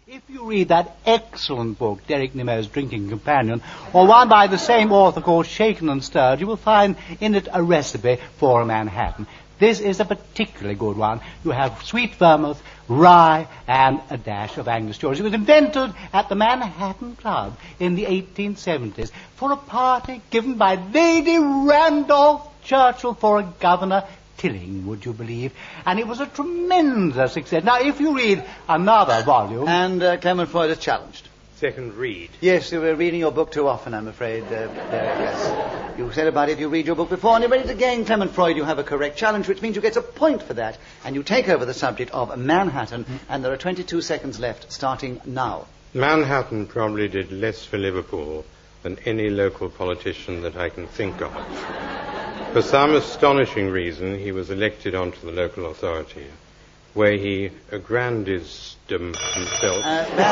If you read that excellent book, Derek Nimmo's Drinking Companion, or one by the same author called Shaken and Stirred, you will find in it a recipe for a Manhattan. This is a particularly good one. You have sweet vermouth, rye, and a dash of Angostura. It was invented at the Manhattan Club in the 1870s for a party given by Lady Randolph Churchill for a Governor Tilling, would you believe? And it was a tremendous success. Now, if you read another volume... And Clement Freud is challenged. Second read. Yes, you were reading your book too often, I'm afraid. Yes. You said about if you read your book before, and you read it again, Clement Freud, you have a correct challenge, which means you get a point for that, and you take over the subject of Manhattan, and there are 22 seconds left, starting now. Manhattan probably did less for Liverpool than any local politician that I can think of. For some astonishing reason, he was elected onto the local authority, where he aggrandized himself.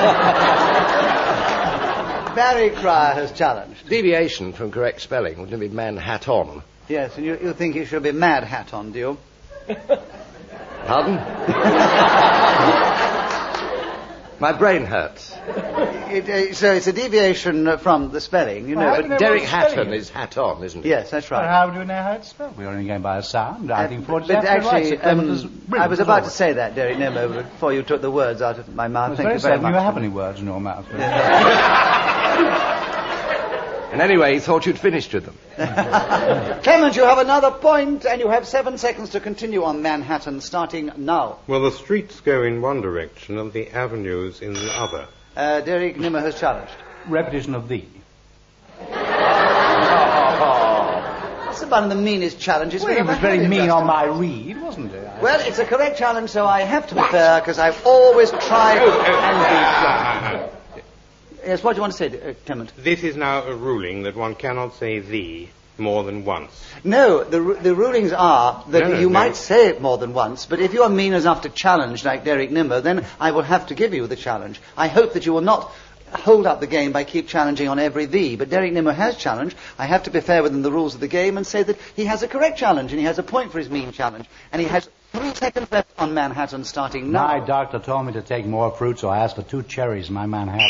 Barry Cryer has challenged. Deviation from correct spelling. Wouldn't it be Manhattan? Yes, and you think it should be Mad Hatton, do you? Pardon? My brain hurts. So it's a deviation from the spelling, you know. Well, but Derek Hatton is Hatton, isn't it? Yes, that's right. Well, how do you know how it's spelled? We're only going by a sound. I think Freud's but actually, right. I was about to say that, Derek Nimmo, before you took the words out of my mouth. Thank you very much. You have any words in your mouth? And anyway, he thought you'd finished with them. Clement, you have another point, and you have 7 seconds to continue on Manhattan, starting now. Well, the streets go in one direction and the avenues in the other. Derek Nimmo has challenged. Repetition of thee. That's one of the meanest challenges. Well, it was very mean on my read, wasn't it? Well, it's a correct challenge, so I have to be fair, because I've always tried and been. Yes, what do you want to say, Clement? This is now a ruling that one cannot say thee more than once. No, the rulings are that you might say it more than once, but if you are mean enough to challenge like Derek Nimmo, then I will have to give you the challenge. I hope that you will not hold up the game by keep challenging on every thee, but Derek Nimmo has challenged. I have to be fair within the rules of the game and say that he has a correct challenge, and he has a point for his mean challenge, and he has 3 seconds left on Manhattan starting now. My doctor told me to take more fruit, so I asked for 2 cherries in my Manhattan.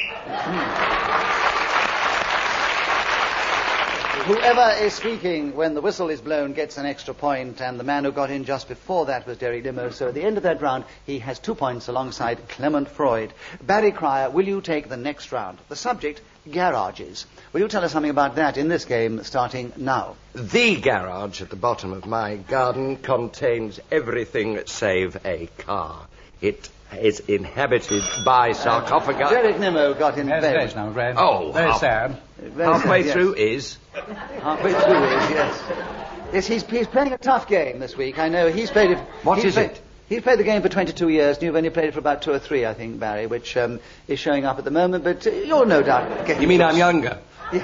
Whoever is speaking when the whistle is blown gets an extra point, and the man who got in just before that was Derek Nimmo. So at the end of that round, he has 2 points alongside Clement Freud. Barry Cryer, will you take the next round? The subject, garages. Will you tell us something about that in this game, starting now? The garage at the bottom of my garden contains everything save a car. It is inhabited by sarcophagi. Derek Nimmo got in bed. I'm afraid. Oh, very sad. Halfway through is. Halfway through is, yes. Yes, he's playing a tough game this week. I know he's played it. What is it? He's played the game for 22 years, and you've only played it for about 2 or 3, I think, Barry, which is showing up at the moment. But you'll no doubt get. You mean I'm younger?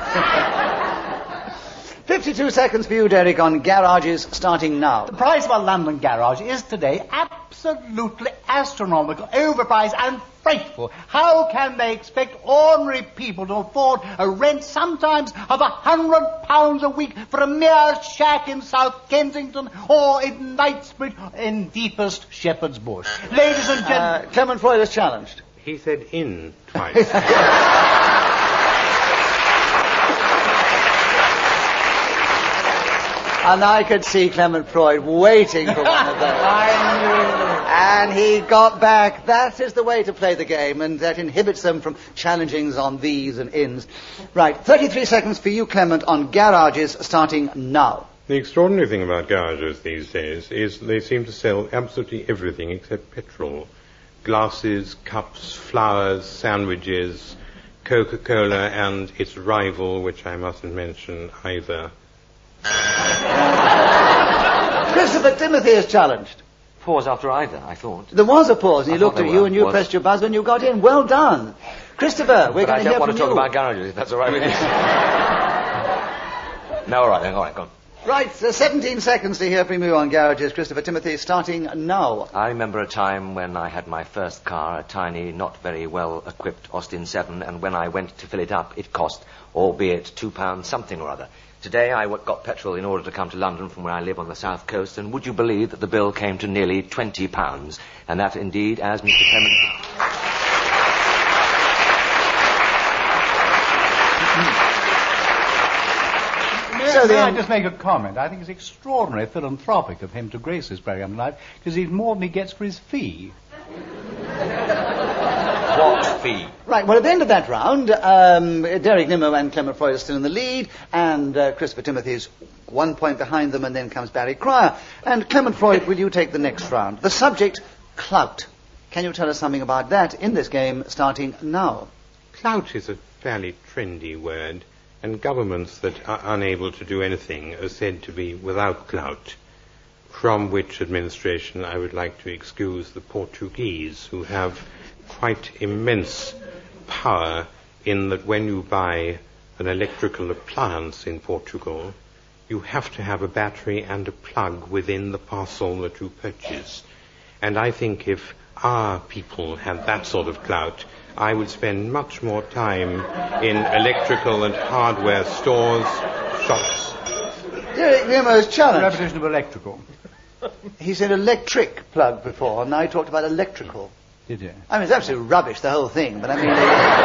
52 seconds for you, Derek, on garages starting now. The price of a London garage is today absolutely astronomical, overpriced and frightful. How can they expect ordinary people to afford a rent sometimes of £100 a week for a mere shack in South Kensington or in Knightsbridge in deepest Shepherd's Bush? Ladies and gentlemen... Clement Freud is challenged. He said in twice. And I could see Clement Freud waiting for one of those. And he got back. That is the way to play the game, and that inhibits them from challengings on these and ins. Right, 33 seconds for you, Clement, on garages starting now. The extraordinary thing about garages these days is they seem to sell absolutely everything except petrol. Glasses, cups, flowers, sandwiches, Coca-Cola and its rival, which I mustn't mention either. Christopher Timothy is challenged. Pause after either, I thought. There was a pause, and he looked at you, and you pressed your buzzer, and you got in. Well done. Christopher, we're going to hear from you. I don't want to talk about garages, if that's all right with you. No, all right then, go on. Right, 17 seconds to hear from you on garages, Christopher Timothy, starting now. I remember a time when I had my first car, a tiny, not very well-equipped Austin 7, and when I went to fill it up, it cost, albeit £2 something or other. Today I got petrol in order to come to London from where I live on the south coast, and would you believe that the bill came to nearly £20, and that indeed, as Mr. Clement... So May I then... just make a comment? I think it's extraordinary philanthropic of him to grace this program tonight, because he's more than he gets for his fee. What fee? Right, well, at the end of that round, Derek Nimmo and Clement Freud are still in the lead, and Christopher Timothy's 1 point behind them, and then comes Barry Cryer. And Clement Freud, will you take the next round? The subject, clout. Can you tell us something about that in this game, starting now? Clout is a fairly trendy word, and governments that are unable to do anything are said to be without clout, from which administration I would like to excuse the Portuguese, who have quite immense power in that when you buy an electrical appliance in Portugal, you have to have a battery and a plug within the parcel that you purchase. And I think if our people had that sort of clout, I would spend much more time in electrical and hardware stores, shops. Derek Nimmo's challenge. Repetition of electrical. He said electric plug before, and now he talked about electrical. Did you? I mean, it's absolutely rubbish, the whole thing, but I mean...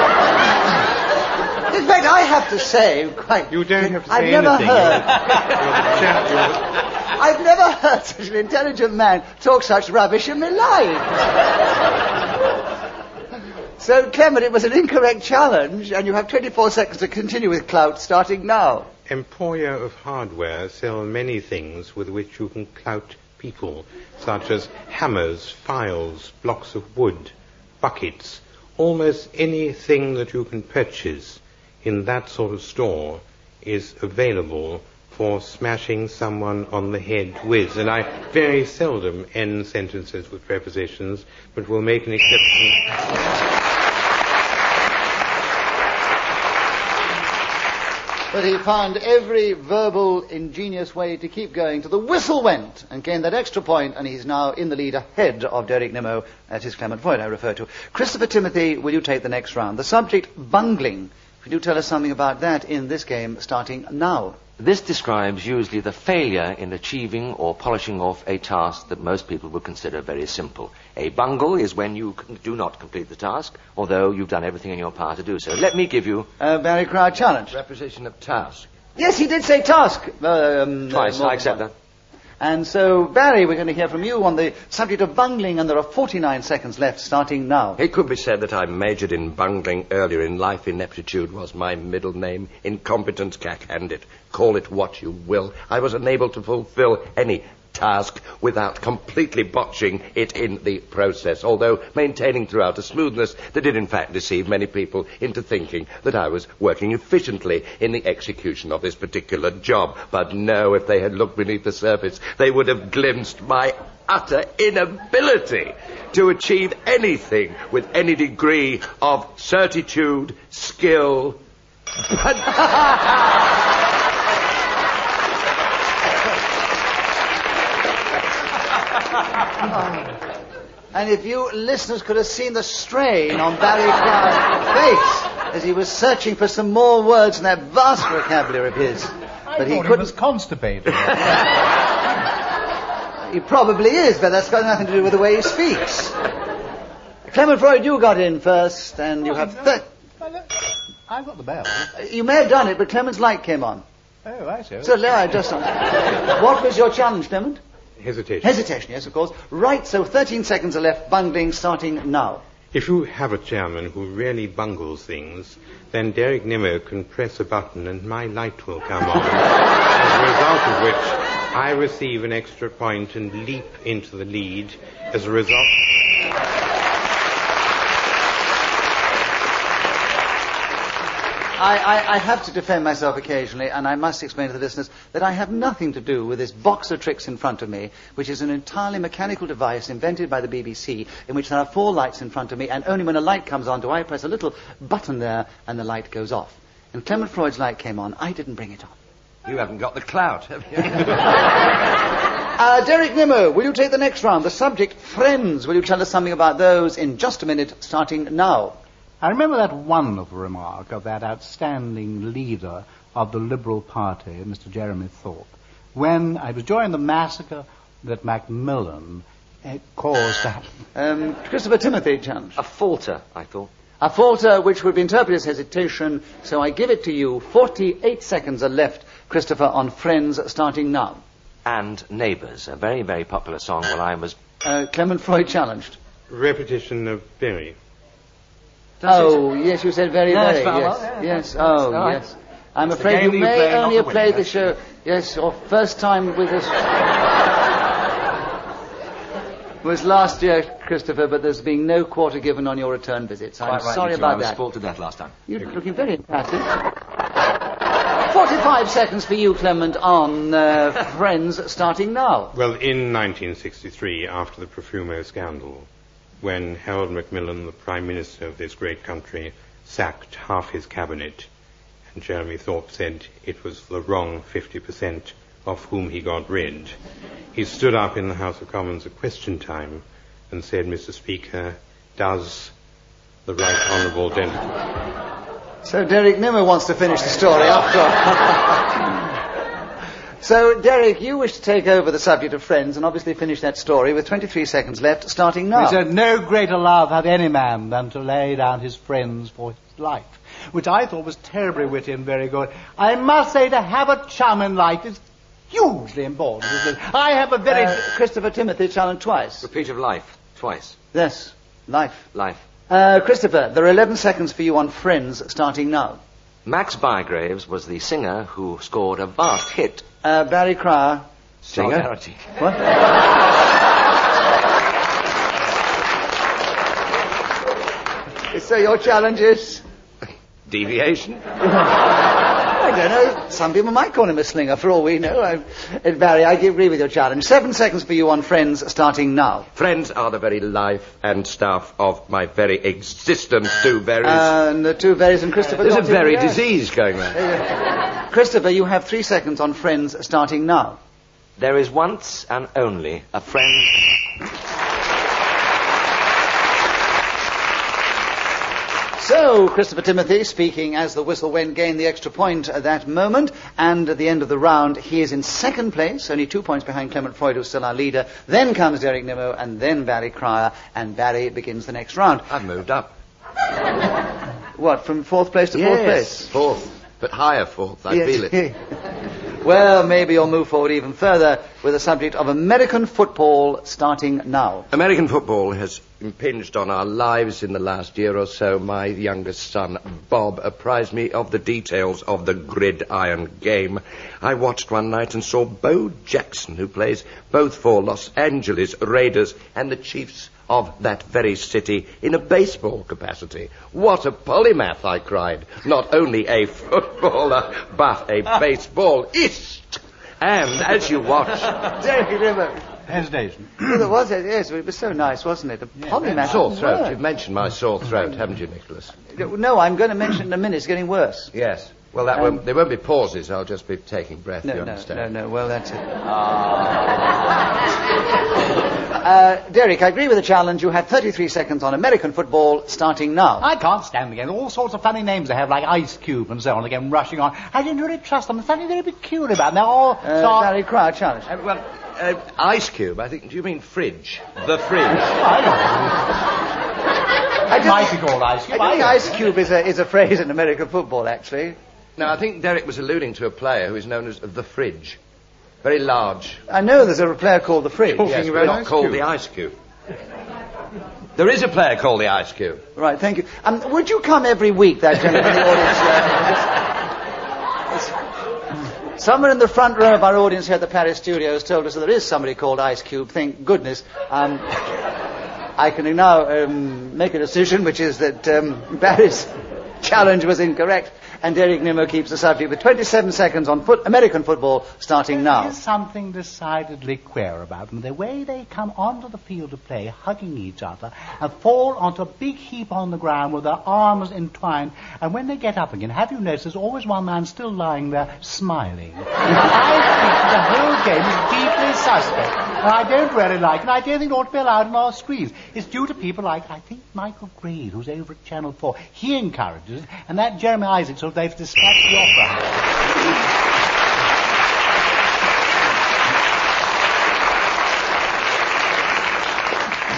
in fact, I have to say, quite... You don't have to say I've never anything. heard... You're I've never heard such an intelligent man talk such rubbish in my life. So, Clement, it was an incorrect challenge, and you have 24 seconds to continue with clout, starting now. Emporia of Hardware sell many things with which you can clout people, such as hammers, files, blocks of wood, buckets. Almost anything that you can purchase in that sort of store is available for smashing someone on the head with. And I very seldom end sentences with prepositions, but will make an exception. But he found every verbal, ingenious way to keep going till the whistle went and gained that extra point, and he's now in the lead ahead of Derek Nimmo. That is Clement Freud I refer to. Christopher Timothy, will you take the next round? The subject, bungling. Could you tell us something about that in this game, starting now? This describes usually the failure in achieving or polishing off a task that most people would consider very simple. A bungle is when you do not complete the task, although you've done everything in your power to do so. Let me give you... Barry Cryer, challenge. Preposition of task. Yes, he did say task. Twice, I accept that. And so, Barry, we're going to hear from you on the subject of bungling, and there are 49 seconds left, starting now. It could be said that I majored in bungling earlier in life. Ineptitude was my middle name. Incompetence, cack-handed. Call it what you will. I was unable to fulfill any task without completely botching it in the process, although maintaining throughout a smoothness that did in fact deceive many people into thinking that I was working efficiently in the execution of this particular job. But no, if they had looked beneath the surface, they would have glimpsed my utter inability to achieve anything with any degree of certitude, skill, And if you listeners could have seen the strain on Barry Cryer's face as he was searching for some more words in that vast vocabulary of his. But he was constipated. He probably is, but that's got nothing to do with the way he speaks. Clement Freud, you got in first, and you have... I've got the bell. You may have done it, but Clement's light came on. Oh, I see. So, I just... What was your challenge, Clement? Hesitation. Hesitation, yes, of course. Right, so 13 seconds are left, bungling, starting now. If you have a chairman who really bungles things, then Derek Nimmo can press a button and my light will come on, as a result of which I receive an extra point and leap into the lead. As a result... I have to defend myself occasionally, and I must explain to the listeners that I have nothing to do with this box of tricks in front of me, which is an entirely mechanical device invented by the BBC, in which there are 4 lights in front of me, and only when a light comes on do I press a little button there, and the light goes off. And Clement Freud's light came on. I didn't bring it on. You haven't got the clout, have you? Derek Nimmo, will you take the next round? The subject, friends. Will you tell us something about those in just a minute, starting now? I remember that wonderful remark of that outstanding leader of the Liberal Party, Mr. Jeremy Thorpe, when I was during the massacre that Macmillan caused to happen. Christopher Timothy, challenge. A falter, I thought. A falter which would be interpreted as hesitation, so I give it to you. 48 seconds are left. Christopher, on Friends, starting now. And Neighbours, a very, very popular song while I was... Clement Freud challenged. Repetition of Berry. Yes, you said very, Yes, very, well, yes. yeah, Yes, right. yes. I'm It's the afraid game you that you may play, only not have the played winner. the show, yes, or first time with us was last year, Christopher, but there's been no quarter given on your return visits. I'm Quite right, sorry you two. I about was that. spoiled to death last time. You're looking very impassive. 45 seconds for you, Clement, on Friends, starting now. Well, in 1963, after the Profumo scandal, when Harold Macmillan, the Prime Minister of this great country, sacked half his cabinet, and Jeremy Thorpe said it was the wrong 50% of whom he got rid, he stood up in the House of Commons at question time and said, Mr. Speaker, does the right honourable gentleman... So Derek Nimmo wants to finish the story after all. So, Derek, you wish to take over the subject of Friends and obviously finish that story with 23 seconds left, starting now. He said, no greater love hath any man than to lay down his friends for his life, which I thought was terribly witty and very good. I must say, to have a chum in life is hugely important, isn't it? I have a very... Christopher Timothy challenged twice. Repeat of life, twice. Yes, life. Life. Christopher, there are 11 seconds for you on Friends, starting now. Max Bygraves was the singer who scored a vast hit. Barry Cryer. Singer? Solidarity. What? So your challenge is? Deviation? I don't know. Some people might call him a slinger, for all we know. Barry, I agree with your challenge. 7 seconds for you on Friends, starting now. Friends are the very life and stuff of my very existence, two berries. And the two berries and Christopher... There's a got it, very yes. disease going on. Christopher, you have 3 seconds on Friends, starting now. There is once and only a friend... So, Christopher Timothy, speaking as the whistle went, gained the extra point at that moment, and at the end of the round, he is in second place, only 2 points behind Clement Freud, who's still our leader. Then comes Derek Nimmo, and then Barry Cryer, and Barry begins the next round. I've moved up. What, from 4th place to 4th place? Fourth, but higher fourth, I feel it. Well, maybe you'll move forward even further with the subject of American football, starting now. American football has impinged on our lives in the last year or so. My youngest son, Bob, apprised me of the details of the gridiron game. I watched one night and saw Bo Jackson, who plays both for Los Angeles Raiders and the Chiefs of that very city, in a baseball capacity. What a polymath, I cried. Not only a footballer, but a baseballist. And as you watch... Derek Nimmo. Hesitation. Well, there was it, yes, it was so nice, wasn't it? A polymath. Sore throat. word. You've mentioned my sore throat, haven't you, Nicholas? No, I'm going to mention it in a minute. It's getting worse. Yes. Well, that there won't be pauses. I'll just be taking breath, you understand? No. Well, that's it. Derek, I agree with the challenge. You have 33 seconds on American football, starting now. I can't stand the game. All sorts of funny names they have, like Ice Cube and so on, again, rushing on. I didn't really trust them. There's something very peculiar about them. They're all... Barry Cryer, challenge. Ice Cube, I think. Do you mean fridge? The fridge. It might be called Ice Cube. I think Ice Cube is a phrase in American football, actually. No, I think Derek was alluding to a player who is known as the fridge. Very large. I know there's a player called the Fridge. Yes, but not called the Ice Cube. There is a player called the Ice Cube. Right, thank you. Would you come every week, that gentleman in the audience? Someone in the front row of our audience here at the Paris studios told us that there is somebody called Ice Cube. Thank goodness. I can now make a decision, which is that Barry's challenge was incorrect, and Derek Nimmo keeps the subject with 27 seconds on American football, starting now. There's something decidedly queer about them. The way they come onto the field of play, hugging each other, and fall onto a big heap on the ground with their arms entwined, and when they get up again, have you noticed there's always one man still lying there smiling? I think the whole game is deeply suspect, and I don't really like it, and I don't think it ought to be allowed on our screens. It's due to people like, I think, Michael Grade, who's over at Channel 4. He encourages it, and that Jeremy Isaacs, so they've dispatched the opera.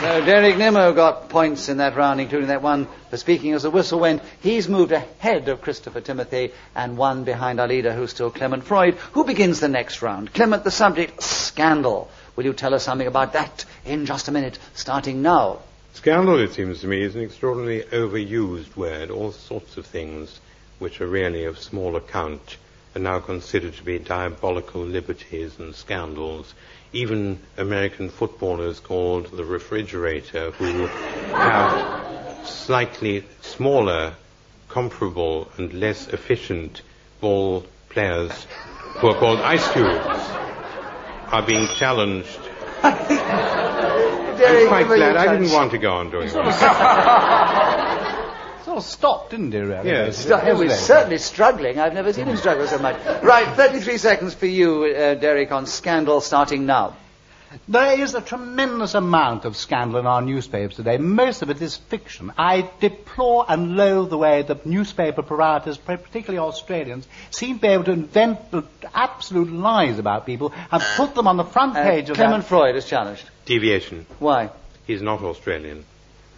So Derek Nimmo got points in that round, including that one for speaking as the whistle went. He's moved ahead of Christopher Timothy and one behind our leader, who's still Clement Freud, who begins the next round. Clement, the subject, scandal. Will you tell us something about that in just a minute, starting now? Scandal, it seems to me, is an extraordinarily overused word. All sorts of things which are really of small account are now considered to be diabolical liberties and scandals. Even American footballers called the refrigerator, who have slightly smaller, comparable and less efficient ball players who are called ice cubes, are being challenged. I'm quite glad. I didn't want to go on doing that. Sort of stopped, didn't he, really? Yes. He was certainly struggling. I've never seen him struggle so much. Right, 33 seconds for you, Derek, on scandal, starting now. There is a tremendous amount of scandal in our newspapers today. Most of it is fiction. I deplore and loathe the way that newspaper proprietors, particularly Australians, seem to be able to invent absolute lies about people and put them on the front page of Clement Freud is challenged. Deviation. Why? He's not Australian.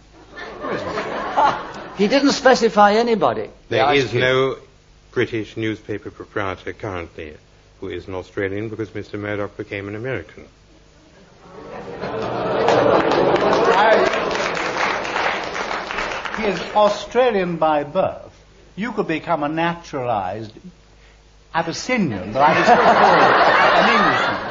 He didn't specify anybody. There is no British newspaper proprietor currently who is an Australian because Mr. Murdoch became an American. He is Australian by birth. You could become a naturalized Abyssinian, but I would still call an Englishman.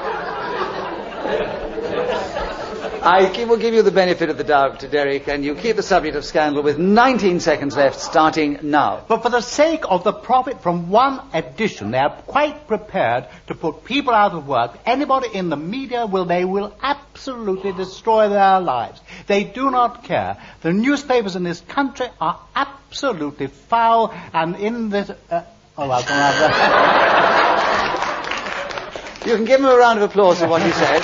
I will give you the benefit of the doubt, Derek, and you keep the subject of scandal with 19 seconds left, starting now. But for the sake of the profit from one edition, they are quite prepared to put people out of work. Anybody in the media they will absolutely destroy their lives. They do not care. The newspapers in this country are absolutely foul, and in this... You can give him a round of applause for what he said.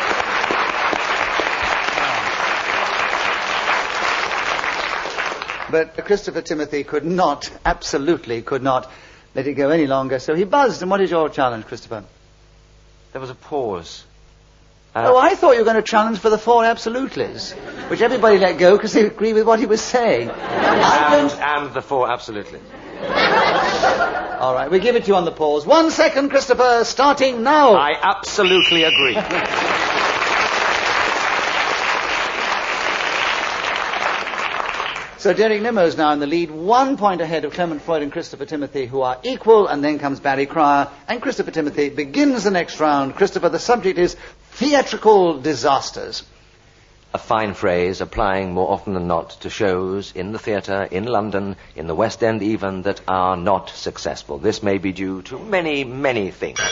But Christopher Timothy absolutely could not let it go any longer, so he buzzed. And what is your challenge, Christopher? There was a pause. I thought you were going to challenge for the 4 absolutely's, which everybody let go because they agree with what he was saying. And the 4 absolutely. All right, we give it to you on the pause. 1 second, Christopher, starting now. I absolutely agree. So Derek Nimmo is now in the lead, 1 point ahead of Clement Freud and Christopher Timothy, who are equal, and then comes Barry Cryer, and Christopher Timothy begins the next round. Christopher, the subject is theatrical disasters. A fine phrase, applying more often than not to shows in the theatre, in London, in the West End even, that are not successful. This may be due to many, many things.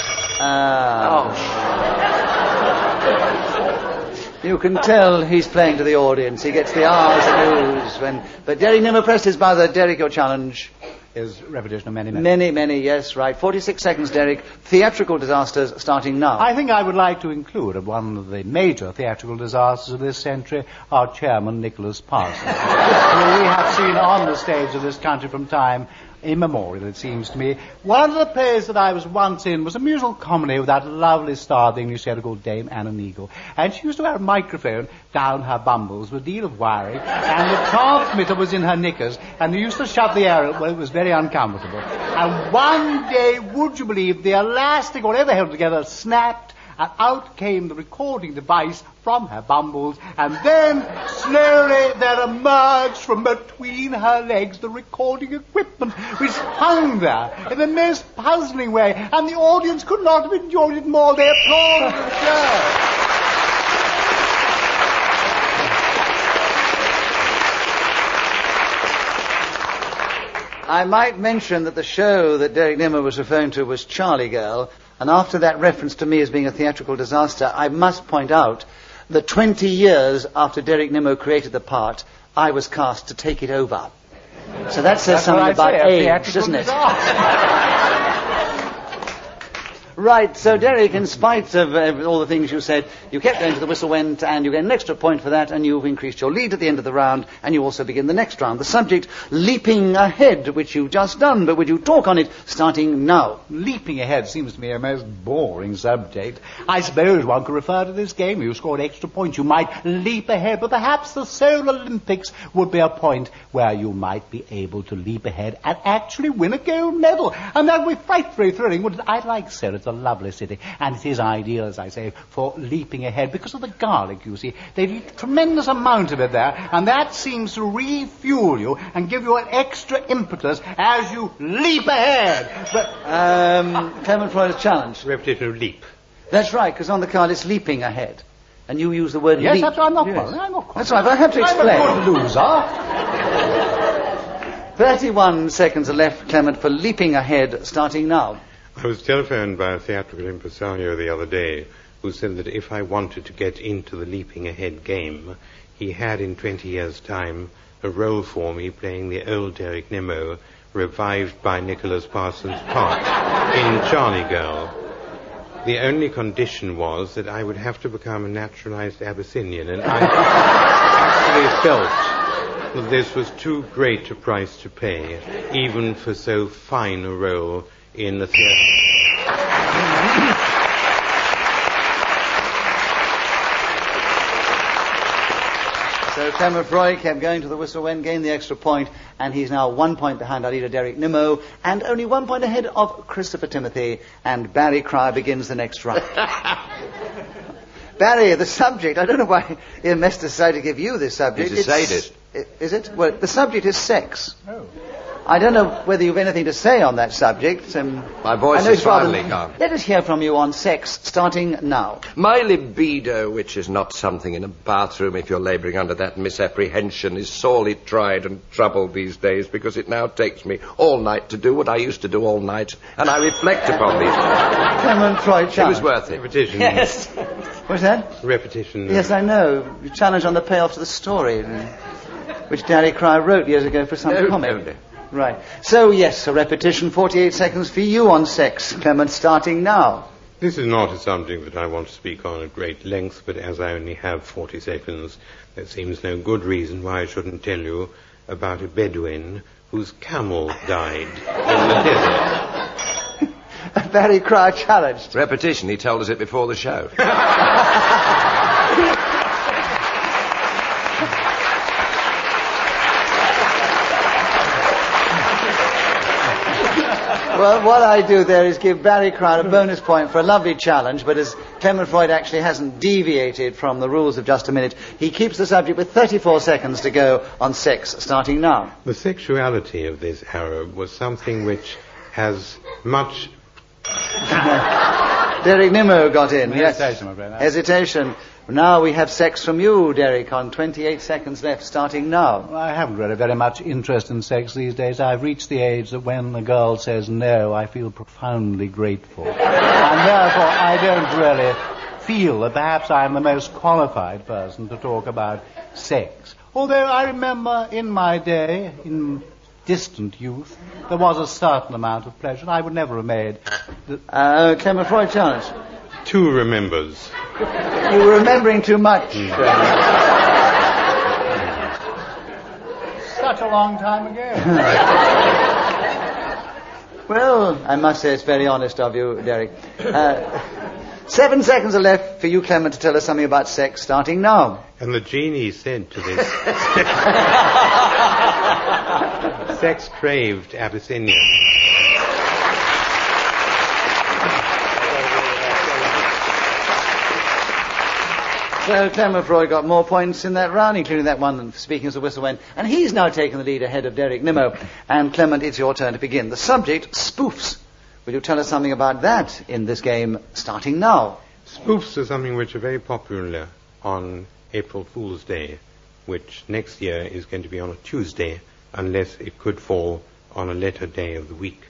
You can tell he's playing to the audience. He gets the R's and O's. But Derek Nimmo pressed his buzzer. Derek, your challenge is repetition of many. Many, yes, right. 46 seconds, Derek. Theatrical disasters starting now. I think I would like to include one of the major theatrical disasters of this century, our chairman, Nicholas Parsons, who we have seen on the stage of this country from time immemorial, it seems to me. One of the plays that I was once in was a musical comedy with that lovely star of the English theatre called Dame Anna Neagle. And she used to wear a microphone down her bumbles with a deal of wiring, and the transmitter was in her knickers, and they used to shove the air up. Well, it was very uncomfortable. And one day, would you believe, the elastic, whatever held together, snapped, and out came the recording device from her bumbles, and then slowly there emerged from between her legs the recording equipment, which hung there in the most puzzling way, and the audience could not have enjoyed it more. They applauded and cheered. I might mention that the show that Derek Nimmo was referring to was Charlie Girl, and after that reference to me as being a theatrical disaster, I must point out that 20 years after Derek Nimmo created the part, I was cast to take it over. So that says something about age, doesn't it? Right, so Derek, in spite of all the things you said, you kept going to the whistle went, and you get an extra point for that, and you've increased your lead at the end of the round, and you also begin the next round. The subject, leaping ahead, which you've just done, but would you talk on it starting now? Leaping ahead seems to me a most boring subject. I suppose one could refer to this game. You scored extra points. You might leap ahead, but perhaps the Seoul Olympics would be a point where you might be able to leap ahead and actually win a gold medal. And that would be frightfully thrilling, wouldn't it? I like Seoul. It's a lovely city, and it is ideal, as I say, for leaping ahead because of the garlic, you see. They eat a tremendous amount of it there, and that seems to refuel you and give you an extra impetus as you leap ahead. But, Clement Freud's challenge. Repetition of leap. That's right, because on the card it's leaping ahead. And you use the word leap. Yes, that's right. I'm not yes. quite. That's right, but I have to explain. I'm a good loser. 31 seconds are left, Clement, for leaping ahead, starting now. I was telephoned by a theatrical impresario the other day who said that if I wanted to get into the leaping ahead game, he had in 20 years' time a role for me playing the old Derek Nimmo, revived by Nicholas Parsons Park in Charlie Girl. The only condition was that I would have to become a naturalized Abyssinian, and I actually felt that this was too great a price to pay, even for so fine a role in the theatre. So Clement Freud kept going to the whistle when gained the extra point, and he's now 1 point behind our leader Derek Nimmo, and only 1 point ahead of Christopher Timothy, and Barry Cryer begins the next round. Barry, the subject, I don't know why Ian Mester decided to give you this subject. It's sadist. Is it? Well, the subject is sex. Oh. I don't know whether you've anything to say on that subject. My voice is finally gone. Let us hear from you on sex, starting now. My libido, which is not something in a bathroom if you're labouring under that misapprehension, is sorely tried and troubled these days because it now takes me all night to do what I used to do all night, and I reflect upon these. Clement Freud challenge. It was worth it. Repetition. Yes. What's that? Repetition. Yes, I know. You challenge on the payoff to the story, which Barry Cryer wrote years ago for some comic. No. Right. So, yes, a repetition, 48 seconds for you on sex. Clement, starting now. This is not a subject that I want to speak on at great length, but as I only have 40 seconds, there seems no good reason why I shouldn't tell you about a Bedouin whose camel died in the desert. Barry Cryer challenged. Repetition, he told us it before the show. Well, what I do there is give Barry Cryer a bonus point for a lovely challenge, but as Clement Freud actually hasn't deviated from the rules of just a minute, he keeps the subject with 34 seconds to go on sex, starting now. The sexuality of this Arab was something which has much... Derek Nimmo got in. Hesitation, yes. my friend. Hesitation. Now we have sex from you, Derek, on 28 seconds left, starting now. Well, I haven't really very much interest in sex these days. I've reached the age that when a girl says no, I feel profoundly grateful. And therefore, I don't really feel that perhaps I'm the most qualified person to talk about sex. Although I remember in my day, in distant youth, there was a certain amount of pleasure I would never have made. Clement Freud challenge. 2 remembers. You were remembering too much. Such a long time ago. Well, I must say it's very honest of you, Derek. 7 seconds are left for you, Clement, to tell us something about sex, starting now. And the genie said to this sex-craved Abyssinian, So Clement Freud got more points in that round, including that one speaking as the whistle went. And he's now taken the lead ahead of Derek Nimmo. And Clement, it's your turn to begin. The subject, spoofs. Will you tell us something about that in this game, starting now? spoofs are something which are very popular on April Fool's Day, which next year is going to be on a Tuesday, unless it could fall on a later day of the week.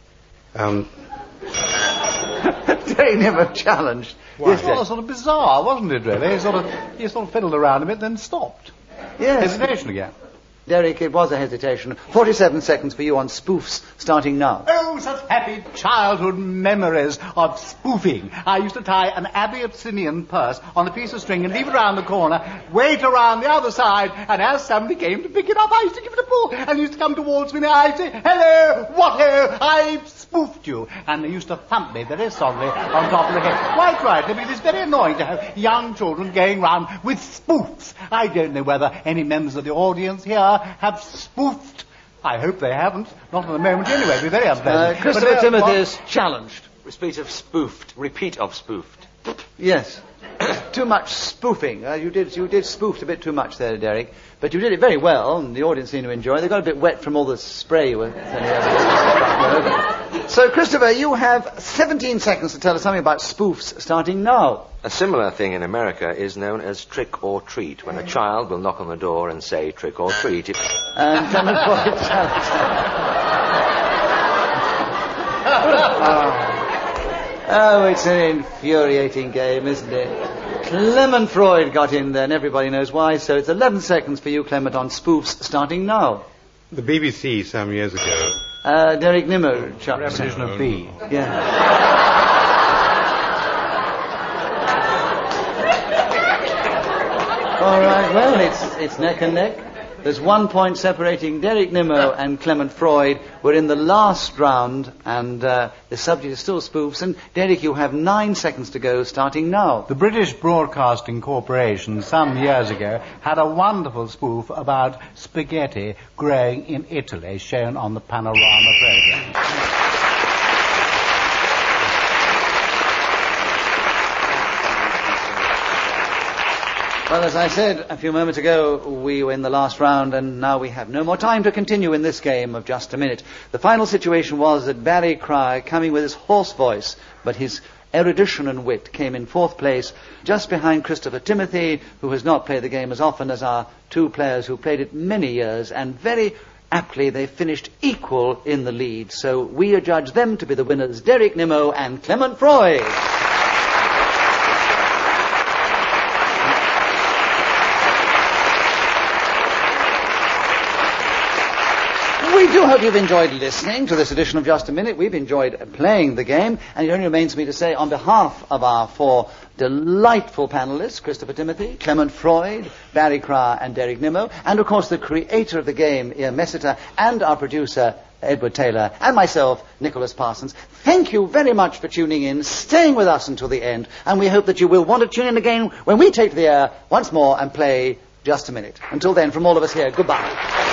They never challenged. Yes, well, sort of bizarre, wasn't it, really? He sort of fiddled around a bit, then stopped. Yes. Hesitation again. Derek, it was a hesitation. 47 seconds for you on spoofs, starting now. Oh, such happy childhood memories of spoofing. I used to tie an Abyssinian purse on a piece of string and leave it around the corner, wait around the other side, and as somebody came to pick it up, I used to give it a pull, and he used to come towards me, and I'd say, hello, what-ho, I've spoofed you. And they used to thump me very softly on top of the head. Quite right, I mean, it's very annoying to have young children going round with spoofs. I don't know whether any members of the audience here have spoofed. I hope they haven't. Not at the moment anyway. It'd be very unpleasant. Christopher Timothy is challenged. Repeat of spoofed. Repeat of spoofed. Yes. Too much spoofing. You did spoofed a bit too much there, Derek. But you did it very well, and the audience seemed to enjoy it. They got a bit wet from all the spray you were sending over. So, Christopher, you have 17 seconds to tell us something about spoofs, starting now. A similar thing in America is known as trick or treat, when a child will knock on the door and say trick or treat. And Clement Freud challenged. Oh, it's an infuriating game, isn't it? Clement Freud got in there, and everybody knows why, so it's 11 seconds for you, Clement, on spoofs, starting now. The BBC some years ago. Derek Nimmo, Chuck. Repetition of B. Yeah. All right, well, it's neck and neck. There's 1 point separating Derek Nimmo and Clement Freud. We're in the last round, and the subject is still spoofs. And, Derek, you have 9 seconds to go, starting now. The British Broadcasting Corporation, some years ago, had a wonderful spoof about spaghetti growing in Italy, shown on the Panorama programme. Well, as I said a few moments ago, we were in the last round, and now we have no more time to continue in this game of just a minute. The final situation was that Barry Cry, coming with his hoarse voice, but his erudition and wit, came in 4th place, just behind Christopher Timothy, who has not played the game as often as our 2 players who played it many years, and very aptly they finished equal in the lead. So we adjudge them to be the winners, Derek Nimmo and Clement Freud. We do hope you've enjoyed listening to this edition of Just a Minute. We've enjoyed playing the game, and it only remains me to say on behalf of our 4 delightful panelists, Christopher Timothy, Clement Freud, Barry Cry and Derek Nimmo, and of course the creator of the game, Ian Messiter, and our producer, Edward Taylor, and myself, Nicholas Parsons. Thank you very much for tuning in, staying with us until the end, and we hope that you will want to tune in again when we take the air once more and play Just a Minute. Until then, from all of us here, goodbye.